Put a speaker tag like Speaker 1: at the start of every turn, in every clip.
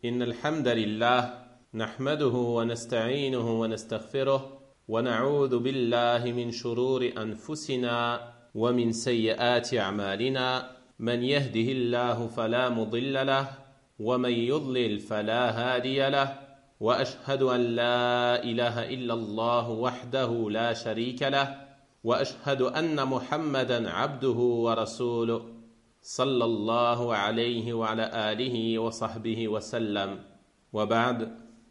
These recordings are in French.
Speaker 1: إن الحمد لله نحمده ونستعينه ونستغفره ونعوذ بالله من شرور أنفسنا ومن سيئات أعمالنا من يهده الله فلا مضل له ومن يضلل فلا هادي له وأشهد أن لا إله إلا الله وحده لا شريك له وأشهد أن محمدا عبده ورسوله صلى الله عليه وعلى آله وصحبه وسلم وبعد.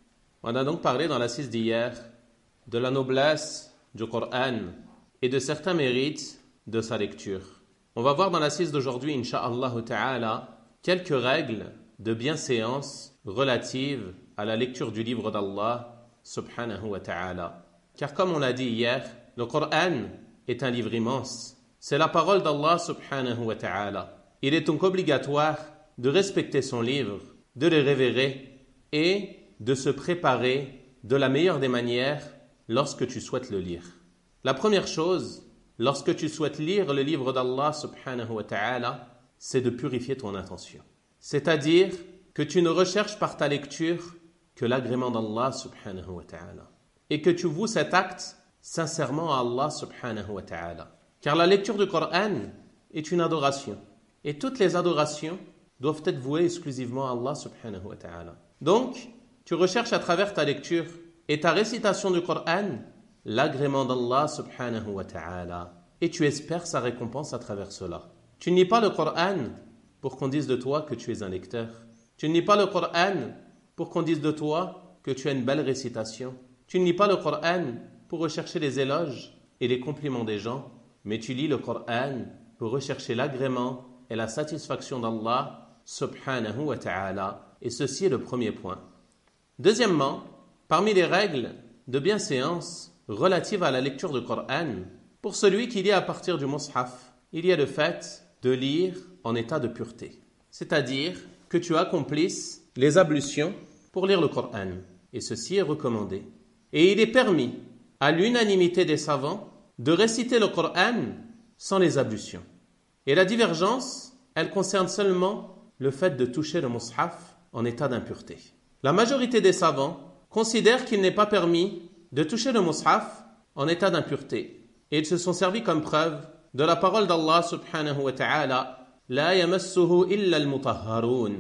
Speaker 1: On a donc parlé dans l'assise d'hier de la noblesse du Coran et de certains mérites de sa lecture. On va voir dans l'assise d'aujourd'hui, Inch'Allah Ta'ala, quelques règles de bienséance relatives à la lecture du livre d'Allah Subhanahu wa Ta'ala. Car comme on l'a dit hier, le Coran est un livre immense. C'est la parole d'Allah Subhanahu wa Ta'ala. Il est donc obligatoire de respecter son livre, de le révérer et de se préparer de la meilleure des manières lorsque tu souhaites le lire. La première chose, lorsque tu souhaites lire le livre d'Allah Subhanahu wa Ta'ala, c'est de purifier ton intention. C'est-à-dire que tu ne recherches par ta lecture que l'agrément d'Allah Subhanahu wa Ta'ala et que tu voues cet acte sincèrement à Allah Subhanahu wa Ta'ala. Car la lecture du Coran est une adoration. Et toutes les adorations doivent être vouées exclusivement à Allah Subhanahu wa Ta'ala. Donc, tu recherches à travers ta lecture et ta récitation du Coran l'agrément d'Allah Subhanahu wa Ta'ala. Et tu espères sa récompense à travers cela. Tu ne lis pas le Coran pour qu'on dise de toi que tu es un lecteur. Tu ne lis pas le Coran pour qu'on dise de toi que tu as une belle récitation. Tu ne lis pas le Coran pour rechercher les éloges et les compliments des gens, mais tu lis le Coran pour rechercher l'agrément et la satisfaction d'Allah Subhanahu wa Ta'ala. Et ceci est le premier point. Deuxièmement, parmi les règles de bienséance relatives à la lecture du Coran, pour celui qui lit à partir du Mus'haf, il y a le fait de lire en état de pureté. C'est-à-dire que tu accomplisses les ablutions pour lire le Coran. Et ceci est recommandé. Et il est permis, à l'unanimité des savants, de réciter le Coran sans les ablutions. Et la divergence, elle concerne seulement le fait de toucher le Mus'haf en état d'impureté. La majorité des savants considèrent qu'il n'est pas permis de toucher le Mus'haf en état d'impureté. Et ils se sont servis comme preuve de la parole d'Allah Subhanahu wa Ta'ala « La yamassuhu illa al-mutahharun »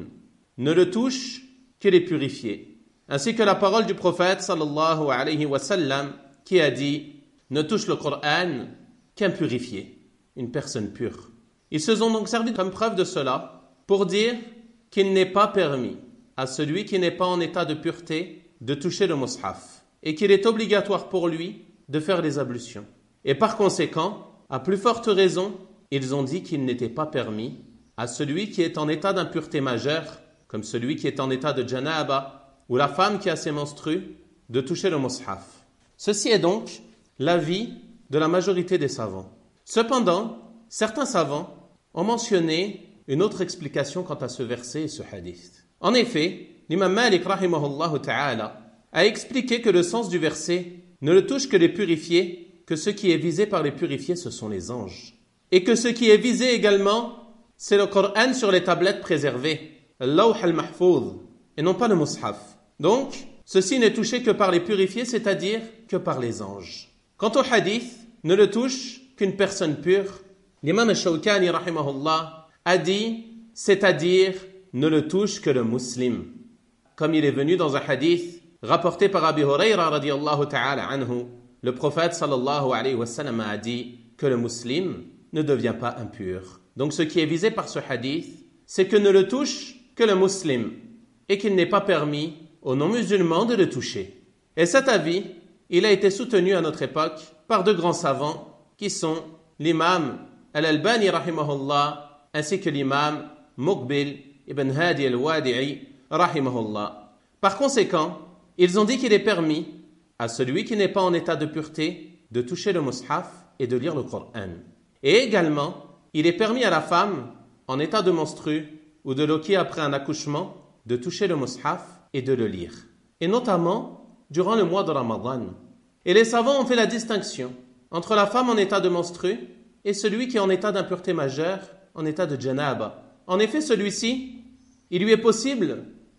Speaker 1: ne le touche que les purifiés. Ainsi que la parole du prophète sallallahu alayhi wa sallam qui a dit « Ne touche le Coran qu'un purifié, une personne pure ». Ils se sont donc servis comme preuve de cela pour dire qu'il n'est pas permis à celui qui n'est pas en état de pureté de toucher le Mus'haf et qu'il est obligatoire pour lui de faire les ablutions. Et par conséquent, à plus forte raison, ils ont dit qu'il n'était pas permis à celui qui est en état d'impureté majeure, comme celui qui est en état de janaba ou la femme qui a ses menstrues, de toucher le Mus'haf. Ceci est donc l'avis de la majorité des savants. Cependant, certains savants ont mentionné une autre explication quant à ce verset et ce hadith. En effet, l'imam Malik rahimahullah ta'ala a expliqué que le sens du verset ne le touche que les purifiés, que ce qui est visé par les purifiés ce sont les anges. Et que ce qui est visé également, c'est le Coran sur les tablettes préservées, al-lawh al-mahfouz, et non pas le Mus'haf. Donc, ceci n'est touché que par les purifiés, c'est-à-dire que par les anges. Quant au hadith, ne le touche qu'une personne pure. L'imam al-Shawkani rahimahullah a dit, c'est-à-dire ne le touche que le musulman. Comme il est venu dans un hadith rapporté par Abi Hurayra radiyallahu ta'ala anhu, le prophète sallallahu alayhi wa sallam a dit que le musulman ne devient pas impur. Donc ce qui est visé par ce hadith, c'est que ne le touche que le musulman et qu'il n'est pas permis aux non-musulmans de le toucher. Et cet avis, il a été soutenu à notre époque par de grands savants qui sont l'imam Al-Albani rahimahullah ainsi que l'imam Muqbil ibn Hadi al-Wadi'i rahimahullah. Par conséquent, ils ont dit qu'il est permis à celui qui n'est pas en état de pureté de toucher le Mus'haf et de lire le Coran. Et également, il est permis à la femme en état de menstru ou de loquer après un accouchement de toucher le Mus'haf et de le lire. Et notamment durant le mois de Ramadan. Et les savants ont fait la distinction entre la femme en état de menstru et celui qui est en état d'impureté majeure, en état de janaba. En effet, celui-ci, il lui est possible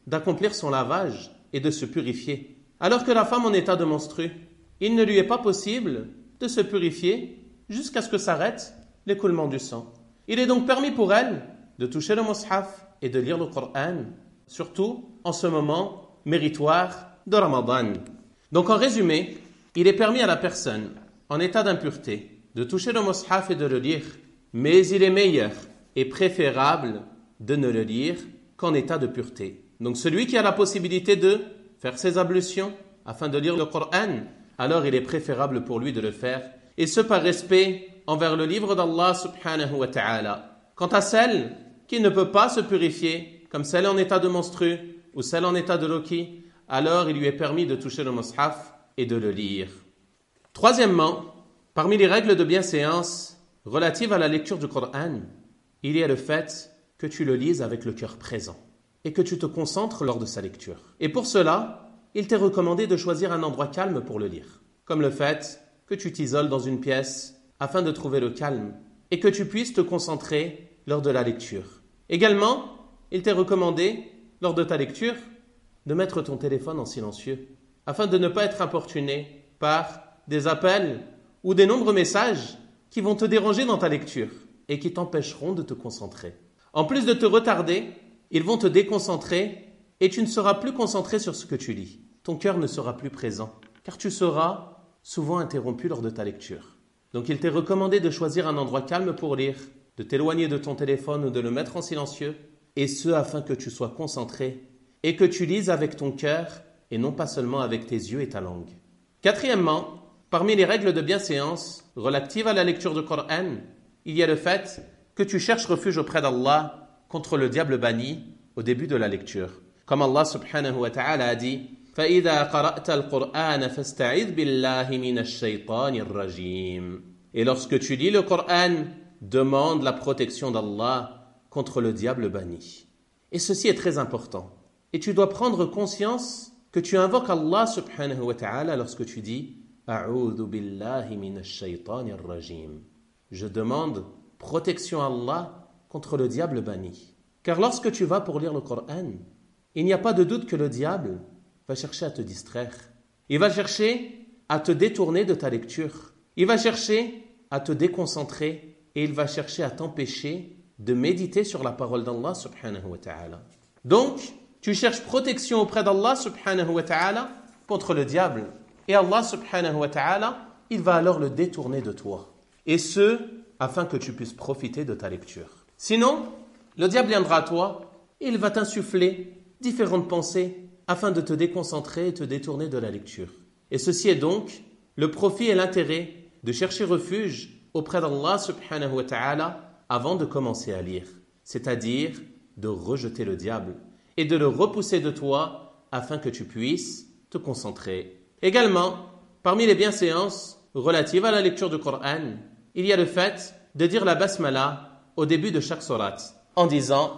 Speaker 1: d'accomplir son lavage et de se purifier. Alors que la femme en état de menstru, il ne lui est pas possible de se purifier jusqu'à ce que s'arrête l'écoulement du sang. Il est donc permis pour elle de toucher le mushaf et de lire le Coran, surtout en ce moment méritoire de Ramadan. Donc en résumé, il est permis à la personne en état d'impureté de toucher le mushaf et de le lire, mais il est meilleur et préférable de ne le lire qu'en état de pureté. Donc celui qui a la possibilité de faire ses ablutions afin de lire le Coran, alors il est préférable pour lui de le faire, et ce par respect envers le livre d'Allah subhanahu wa ta'ala. Quant à celle qui ne peut pas se purifier, comme celle en état de menstru ou celle en état de loki, alors il lui est permis de toucher le mushaf et de le lire. Troisièmement, parmi les règles de bienséance relatives à la lecture du Coran, il y a le fait que tu le lises avec le cœur présent et que tu te concentres lors de sa lecture. Et pour cela, il t'est recommandé de choisir un endroit calme pour le lire, comme le fait que tu t'isoles dans une pièce afin de trouver le calme et que tu puisses te concentrer lors de la lecture. Également, il t'est recommandé, lors de ta lecture, de mettre ton téléphone en silencieux afin de ne pas être importuné par des appels ou des nombreux messages qui vont te déranger dans ta lecture et qui t'empêcheront de te concentrer. En plus de te retarder, ils vont te déconcentrer et tu ne seras plus concentré sur ce que tu lis. Ton cœur ne sera plus présent car tu seras souvent interrompu lors de ta lecture. Donc il t'est recommandé de choisir un endroit calme pour lire, de t'éloigner de ton téléphone ou de le mettre en silencieux, et ce afin que tu sois concentré et que tu lises avec ton cœur et non pas seulement avec tes yeux et ta langue. Quatrièmement, parmi les règles de bienséance relatives à la lecture du Coran, il y a le fait que tu cherches refuge auprès d'Allah contre le diable banni au début de la lecture. Comme Allah subhanahu wa ta'ala a dit فَإِذَا قَرَأْتَ الْقُرْآنَ فَاسْتَعِذْ بِاللَّهِ مِنَ الشَّيْطَانِ الرَّجِيمِ. Et lorsque tu lis le Coran, demande la protection d'Allah contre le diable banni. Et ceci est très important. Et tu dois prendre conscience que tu invoques Allah subhanahu wa ta'ala lorsque tu dis A'udhu billahi minash shaytanir rajim. Je demande protection à Allah contre le diable banni. Car lorsque tu vas pour lire le Coran, il n'y a pas de doute que le diable va chercher à te distraire. Il va chercher à te détourner de ta lecture. Il va chercher à te déconcentrer et il va chercher à t'empêcher de méditer sur la parole d'Allah subhanahu wa ta'ala. Donc, tu cherches protection auprès d'Allah subhanahu wa ta'ala contre le diable. Et Allah subhanahu wa ta'ala, il va alors le détourner de toi. Et ce, afin que tu puisses profiter de ta lecture. Sinon, le diable viendra à toi et il va t'insuffler différentes pensées afin de te déconcentrer et te détourner de la lecture. Et ceci est donc le profit et l'intérêt de chercher refuge auprès d'Allah subhanahu wa ta'ala avant de commencer à lire. C'est-à-dire de rejeter le diable et de le repousser de toi afin que tu puisses te concentrer. Également, parmi les bienséances relatives à la lecture du Coran, il y a le fait de dire la basmala au début de chaque sourate en disant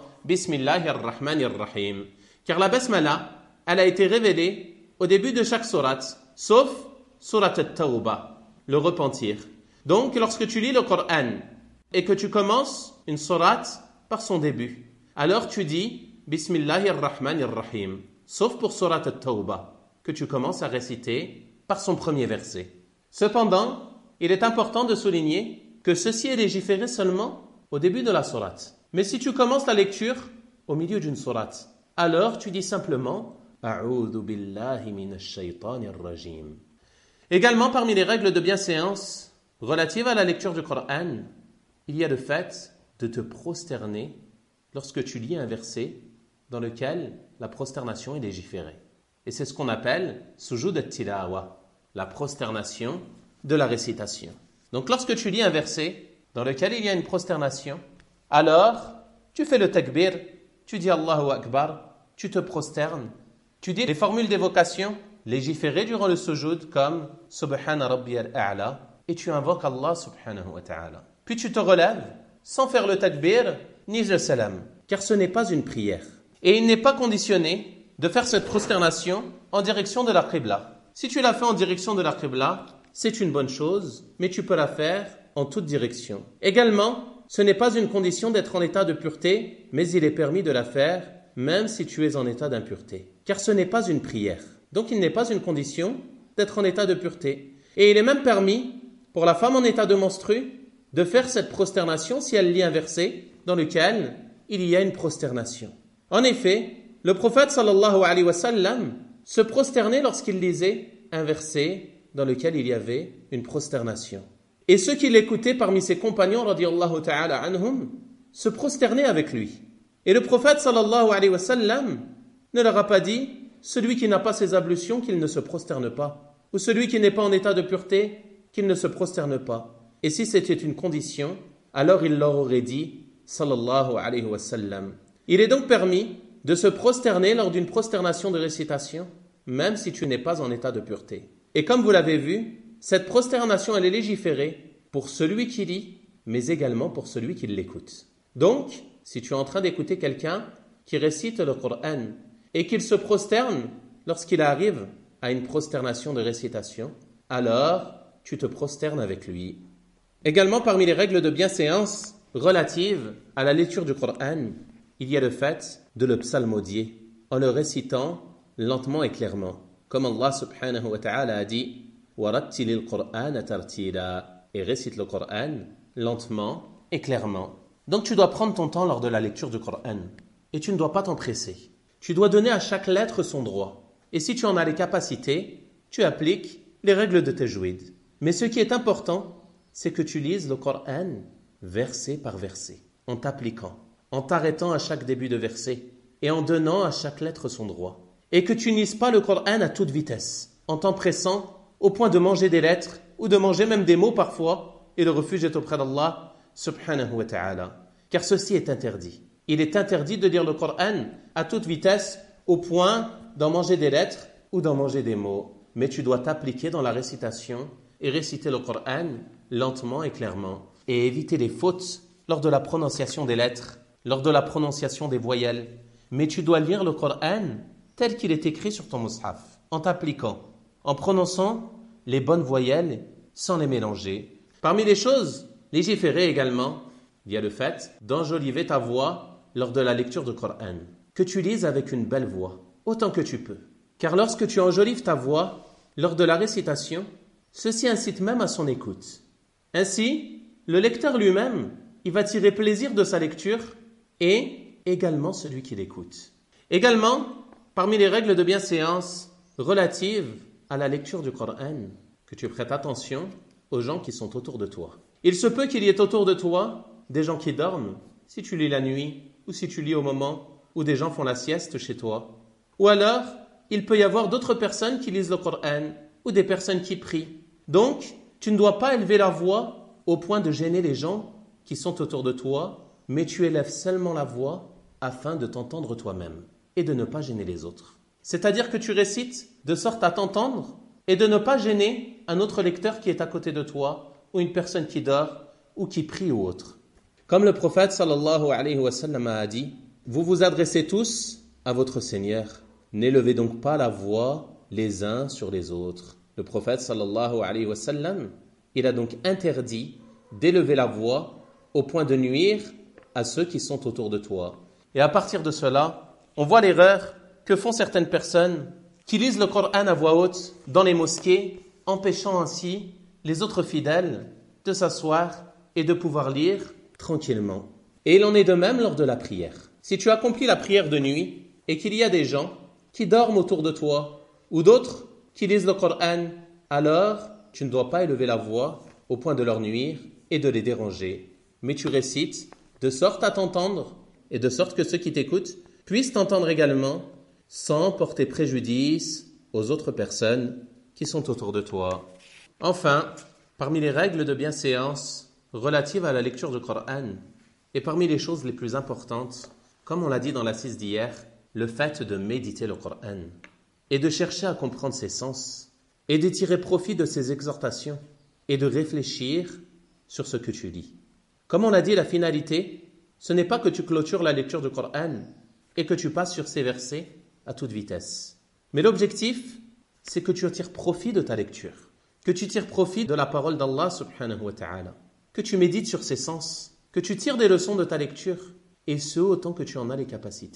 Speaker 1: Bismillahir-Rahmanir-Rahim. Car la basmala, elle a été révélée au début de chaque sourate, sauf sourate at-Tawbah, le repentir. Donc, lorsque tu lis le Coran et que tu commences une sourate par son début, alors tu dis Bismillahir-Rahmanir-Rahim, sauf pour sourate at-Tawbah, que tu commences à réciter par son premier verset. Cependant, il est important de souligner que ceci est légiféré seulement au début de la sourate. Mais si tu commences la lecture au milieu d'une sourate, alors tu dis simplement A'udhu billahi minash shaytanir rajim. Également, parmi les règles de bienséance relatives à la lecture du Coran, il y a le fait de te prosterner lorsque tu lis un verset dans lequel la prosternation est légiférée. Et c'est ce qu'on appelle sujud at-tilawa, la prosternation de la récitation. Donc lorsque tu lis un verset dans lequel il y a une prosternation, alors tu fais le takbir, tu dis Allahu Akbar, tu te prosternes, tu dis les formules d'évocation légiférées durant le sujud comme Subhana Rabbiyal A'la et tu invoques Allah subhanahu wa ta'ala. Puis tu te relèves sans faire le takbir ni le salam, car ce n'est pas une prière. Et il n'est pas conditionné de faire cette prosternation en direction de la Qibla. Si tu la fais en direction de la Qibla, c'est une bonne chose, mais tu peux la faire en toute direction. Également, ce n'est pas une condition d'être en état de pureté, mais il est permis de la faire même si tu es en état d'impureté. Car ce n'est pas une prière. Donc il n'est pas une condition d'être en état de pureté. Et il est même permis pour la femme en état de menstru de faire cette prosternation si elle lit un verset dans lequel il y a une prosternation. En effet, le prophète sallallahu alayhi wa sallam se prosternait lorsqu'il lisait un verset dans lequel il y avait une prosternation. Et ceux qui l'écoutaient parmi ses compagnons radiyallahu ta'ala anhum se prosternaient avec lui. Et le prophète sallallahu alayhi wa sallam ne leur a pas dit « celui qui n'a pas ses ablutions, qu'il ne se prosterne pas » ou « celui qui n'est pas en état de pureté, qu'il ne se prosterne pas ». Et si c'était une condition, alors il leur aurait dit sallallahu alayhi wa sallam. Il est donc permis de se prosterner lors d'une prosternation de récitation, même si tu n'es pas en état de pureté. Et comme vous l'avez vu, cette prosternation elle est légiférée pour celui qui lit, mais également pour celui qui l'écoute. Donc, si tu es en train d'écouter quelqu'un qui récite le Coran et qu'il se prosterne lorsqu'il arrive à une prosternation de récitation, alors tu te prosternes avec lui. Également, parmi les règles de bienséance relatives à la lecture du Coran, il y a le fait de le psalmodier en le récitant lentement et clairement. Comme Allah subhanahu wa ta'ala a dit « وَرَتِّلِ الْقُرْآنَ تَرْتِيلًا » et récite le Coran lentement et clairement. Donc tu dois prendre ton temps lors de la lecture du Coran et tu ne dois pas t'empresser. Tu dois donner à chaque lettre son droit. Et si tu en as les capacités, tu appliques les règles de tajwid. Mais ce qui est important, c'est que tu lises le Coran verset par verset, en t'appliquant, en t'arrêtant à chaque début de verset et en donnant à chaque lettre son droit. Et que tu ne lises pas le Coran à toute vitesse, en t'empressant au point de manger des lettres ou de manger même des mots parfois, et le refuge est auprès d'Allah subhanahu wa ta'ala. Car ceci est interdit. Il est interdit de lire le Coran à toute vitesse au point d'en manger des lettres ou d'en manger des mots. Mais tu dois t'appliquer dans la récitation et réciter le Coran lentement et clairement. Et éviter les fautes lors de la prononciation des lettres, lors de la prononciation des voyelles. Mais tu dois lire le Coran tel qu'il est écrit sur ton mushaf, en t'appliquant, en prononçant les bonnes voyelles sans les mélanger. Parmi les choses légiférées également, il y a le fait d'enjoliver ta voix lors de la lecture du Coran. Que tu lises avec une belle voix, autant que tu peux. Car lorsque tu enjolives ta voix lors de la récitation, ceci incite même à son écoute. Ainsi, le lecteur lui-même, il va tirer plaisir de sa lecture et également celui qui l'écoute. Également, parmi les règles de bienséance relatives à la lecture du Coran, que tu prêtes attention aux gens qui sont autour de toi. Il se peut qu'il y ait autour de toi des gens qui dorment, si tu lis la nuit ou si tu lis au moment où des gens font la sieste chez toi. Ou alors, il peut y avoir d'autres personnes qui lisent le Coran ou des personnes qui prient. Donc, tu ne dois pas élever la voix au point de gêner les gens qui sont autour de toi, mais tu élèves seulement la voix afin de t'entendre toi-même et de ne pas gêner les autres. C'est-à-dire que tu récites de sorte à t'entendre et de ne pas gêner un autre lecteur qui est à côté de toi ou une personne qui dort ou qui prie ou autre. Comme le prophète sallallahu alayhi wa sallam a dit, vous vous adressez tous à votre Seigneur. N'élevez donc pas la voix les uns sur les autres. Le prophète sallallahu alayhi wa sallam, il a donc interdit d'élever la voix au point de nuire à ceux qui sont autour de toi. Et à partir de cela, on voit l'erreur que font certaines personnes qui lisent le Coran à voix haute dans les mosquées, empêchant ainsi les autres fidèles de s'asseoir et de pouvoir lire tranquillement. Et il en est de même lors de la prière. Si tu accomplis la prière de nuit et qu'il y a des gens qui dorment autour de toi ou d'autres qui lisent le Coran, alors tu ne dois pas élever la voix au point de leur nuire et de les déranger. Mais tu récites de sorte à t'entendre et de sorte que ceux qui t'écoutent puissent t'entendre également sans porter préjudice aux autres personnes qui sont autour de toi. Enfin, parmi les règles de bienséance relatives à la lecture du Coran et parmi les choses les plus importantes, comme on l'a dit dans l'assise d'hier, le fait de méditer le Coran et de chercher à comprendre ses sens et de tirer profit de ses exhortations et de réfléchir sur ce que tu lis. Comme on l'a dit, la finalité, ce n'est pas que tu clôtures la lecture du Coran et que tu passes sur ces versets à toute vitesse. Mais l'objectif, c'est que tu tires profit de ta lecture, que tu tires profit de la parole d'Allah subhanahu wa ta'ala, que tu médites sur ses sens, que tu tires des leçons de ta lecture, et ce autant que tu en as les capacités.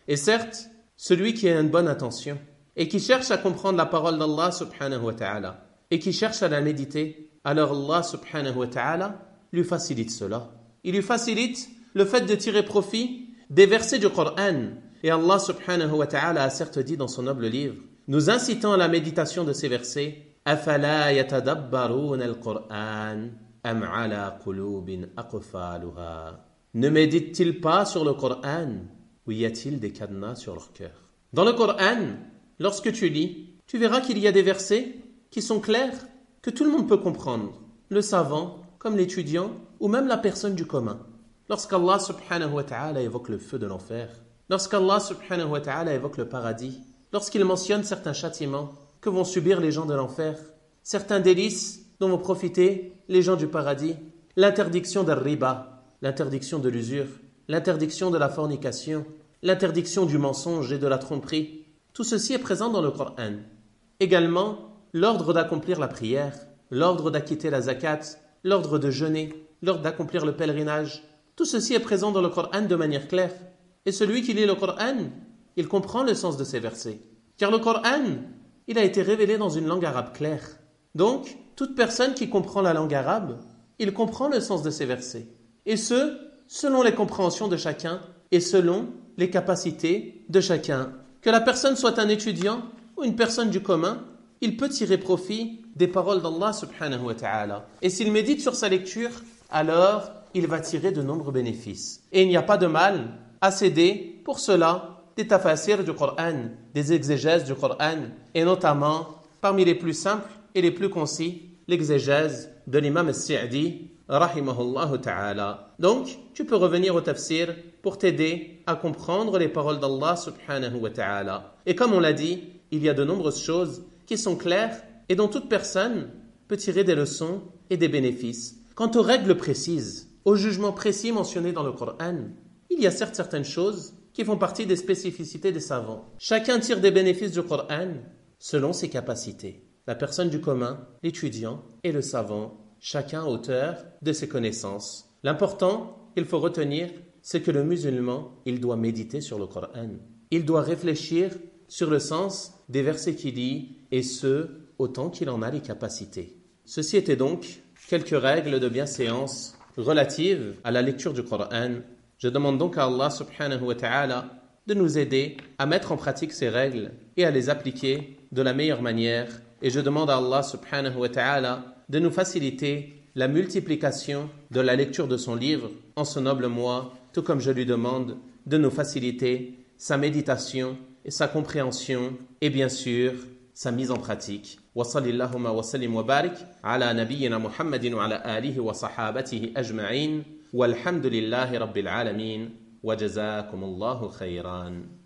Speaker 1: Et certes, celui qui a une bonne intention et qui cherche à comprendre la parole d'Allah subhanahu wa ta'ala et qui cherche à la méditer, alors Allah subhanahu wa ta'ala lui facilite cela. Il lui facilite le fait de tirer profit des versets du Coran. Et Allah subhanahu wa ta'ala a certes dit dans son noble livre, nous incitant à la méditation de ces versets, أَفَلَا يَتَدَبَّرُونَ الْقُرْآنَ أَمْ عَلَى قُلُوبٍ أَقْفَالُهَا. Ne méditent-ils pas sur le Coran ou y a-t-il des cadenas sur leur cœur? Dans le Coran, lorsque tu lis, tu verras qu'il y a des versets qui sont clairs, que tout le monde peut comprendre, le savant comme l'étudiant ou même la personne du commun. Lorsqu'Allah subhanahu wa ta'ala évoque le feu de l'enfer, lorsqu'Allah subhanahu wa ta'ala évoque le paradis, lorsqu'il mentionne certains châtiments que vont subir les gens de l'enfer, certains délices dont vont profiter les gens du paradis, l'interdiction del riba, l'interdiction de l'usure, l'interdiction de la fornication, l'interdiction du mensonge et de la tromperie, tout ceci est présent dans le Coran. Également, l'ordre d'accomplir la prière, l'ordre d'acquitter la zakat, l'ordre de jeûner, l'ordre d'accomplir le pèlerinage, tout ceci est présent dans le Coran de manière claire. Et celui qui lit le Coran, il comprend le sens de ces versets. Car le Coran, il a été révélé dans une langue arabe claire. Donc, toute personne qui comprend la langue arabe, il comprend le sens de ces versets. Et ce, selon les compréhensions de chacun et selon les capacités de chacun. Que la personne soit un étudiant ou une personne du commun, il peut tirer profit des paroles d'Allah subhanahu wa ta'ala. Et s'il médite sur sa lecture, alors il va tirer de nombreux bénéfices. Et il n'y a pas de mal à céder pour cela des tafasirs du Coran, des exégèses du Coran, et notamment, parmi les plus simples et les plus concis, l'exégèse de l'imam al-Sa'di, rahimahullah ta'ala. Donc, tu peux revenir au tafsir pour t'aider à comprendre les paroles d'Allah subhanahu wa ta'ala. Et comme on l'a dit, il y a de nombreuses choses qui sont claires et dont toute personne peut tirer des leçons et des bénéfices. Quant aux règles précises, aux jugements précis mentionnés dans le Coran, il y a certes certaines choses qui font partie des spécificités des savants. Chacun tire des bénéfices du Coran selon ses capacités. La personne du commun, l'étudiant et le savant, chacun auteur de ses connaissances. L'important qu'il faut retenir, c'est que le musulman, il doit méditer sur le Coran. Il doit réfléchir sur le sens des versets qu'il lit, et ce, autant qu'il en a les capacités. Ceci était donc quelques règles de bienséance relatives à la lecture du Coran. Je demande donc à Allah subhanahu wa ta'ala de nous aider à mettre en pratique ces règles et à les appliquer de la meilleure manière. Et je demande à Allah subhanahu wa ta'ala de nous faciliter la multiplication de la lecture de son livre en ce noble mois, tout comme je lui demande de nous faciliter sa méditation et sa compréhension et bien sûr sa mise en pratique. Wa sallallahu wa sallim wa barik ala nabiyyina Muhammadin wa ala alihi wa sahabatihi ajma'in walhamdulillahi rabbil alamin wa jazakumullahu khayran.